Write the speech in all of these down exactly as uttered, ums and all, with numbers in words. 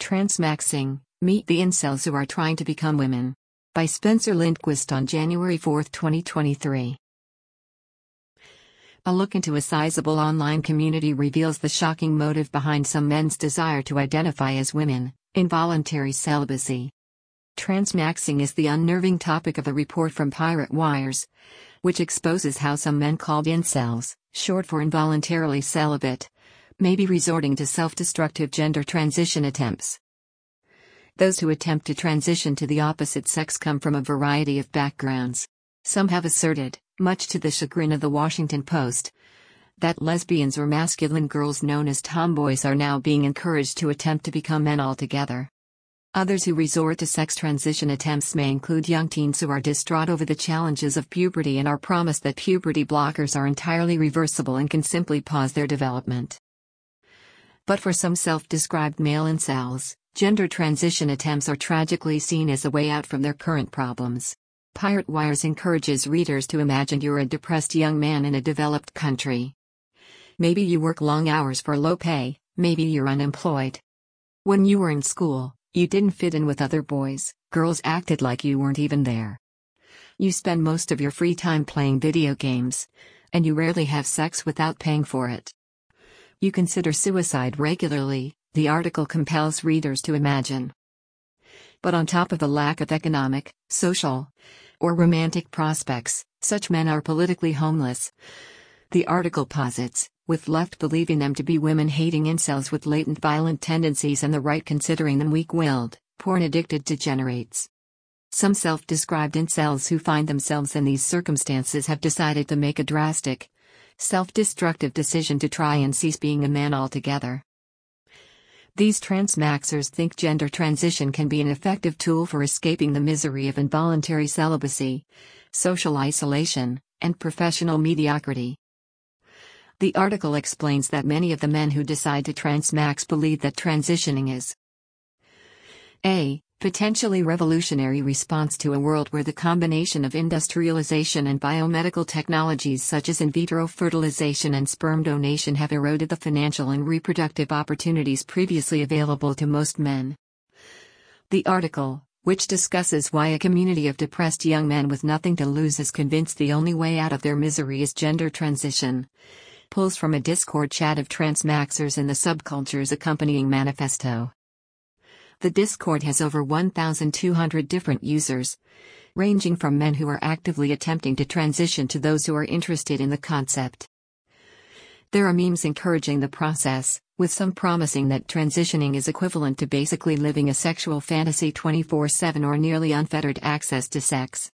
Transmaxing, Meet the Incels Who Are Trying to Become Women. By Spencer Lindquist on January fourth, twenty twenty-three. A look into a sizable online community reveals the shocking motive behind some men's desire to identify as women: involuntary celibacy. Transmaxing is the unnerving topic of a report from Pirate Wires, which exposes how some men called incels, short for involuntarily celibate, may be resorting to self-destructive gender transition attempts. Those who attempt to transition to the opposite sex come from a variety of backgrounds. Some have asserted, much to the chagrin of the Washington Post, that lesbians or masculine girls known as tomboys are now being encouraged to attempt to become men altogether. Others who resort to sex transition attempts may include young teens who are distraught over the challenges of puberty and are promised that puberty blockers are entirely reversible and can simply pause their development. But for some self-described male incels, gender transition attempts are tragically seen as a way out from their current problems. Pirate Wires encourages readers to imagine you're a depressed young man in a developed country. Maybe you work long hours for low pay, maybe you're unemployed. When you were in school, you didn't fit in with other boys, girls acted like you weren't even there. You spend most of your free time playing video games, and you rarely have sex without paying for it. You consider suicide regularly, the article compels readers to imagine. But on top of the lack of economic, social, or romantic prospects, such men are politically homeless. The article posits, with left believing them to be women-hating incels with latent violent tendencies and the right considering them weak-willed, porn-addicted degenerates. Some self-described incels who find themselves in these circumstances have decided to make a drastic, self-destructive decision to try and cease being a man altogether. These transmaxers think gender transition can be an effective tool for escaping the misery of involuntary celibacy, social isolation, and professional mediocrity. The article explains that many of the men who decide to transmax believe that transitioning is a potentially revolutionary response to a world where the combination of industrialization and biomedical technologies such as in vitro fertilization and sperm donation have eroded the financial and reproductive opportunities previously available to most men. The article, which discusses why a community of depressed young men with nothing to lose is convinced the only way out of their misery is gender transition, pulls from a Discord chat of transmaxers in the subculture's accompanying manifesto. The Discord has over one thousand two hundred different users, ranging from men who are actively attempting to transition to those who are interested in the concept. There are memes encouraging the process, with some promising that transitioning is equivalent to basically living a sexual fantasy twenty-four seven or nearly unfettered access to sex.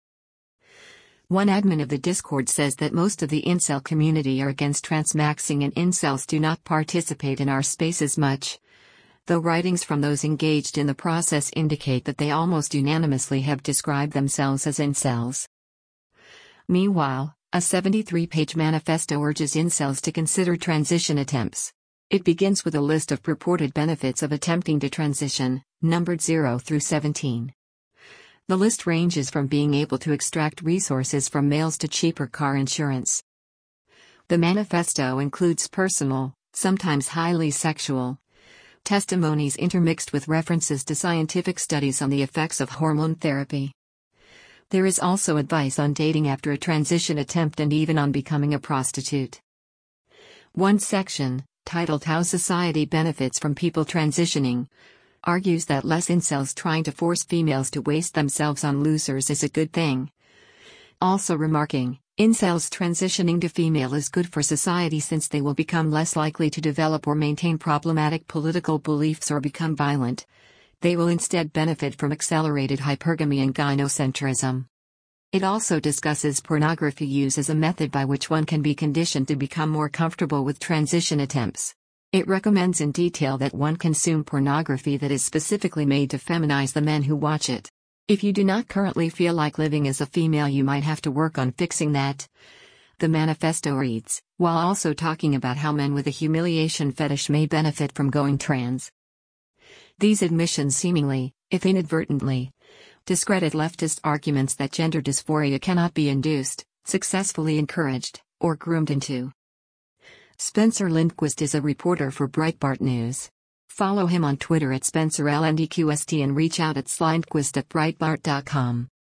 One admin of the Discord says that most of the incel community are against transmaxing and incels do not participate in our spaces much, though writings from those engaged in the process indicate that they almost unanimously have described themselves as incels. Meanwhile, a seventy-three page manifesto urges incels to consider transition attempts. It begins with a list of purported benefits of attempting to transition, numbered zero through seventeen. The list ranges from being able to extract resources from males to cheaper car insurance. The manifesto includes personal, sometimes highly sexual, testimonies intermixed with references to scientific studies on the effects of hormone therapy. There is also advice on dating after a transition attempt and even on becoming a prostitute. One section, titled How Society Benefits from People Transitioning, argues that less incels trying to force females to waste themselves on losers is a good thing. Also remarking, incels transitioning to female is good for society since they will become less likely to develop or maintain problematic political beliefs or become violent. They will instead benefit from accelerated hypergamy and gynocentrism. It also discusses pornography use as a method by which one can be conditioned to become more comfortable with transition attempts. It recommends in detail that one consume pornography that is specifically made to feminize the men who watch it. If you do not currently feel like living as a female, you might have to work on fixing that. The manifesto reads, while also talking about how men with a humiliation fetish may benefit from going trans. These admissions seemingly, if inadvertently, discredit leftist arguments that gender dysphoria cannot be induced, successfully encouraged, or groomed into. Spencer Lindquist is a reporter for Breitbart News. Follow him on Twitter at Spencer L N D Q S T and reach out at Slindquist at Breitbart dot com.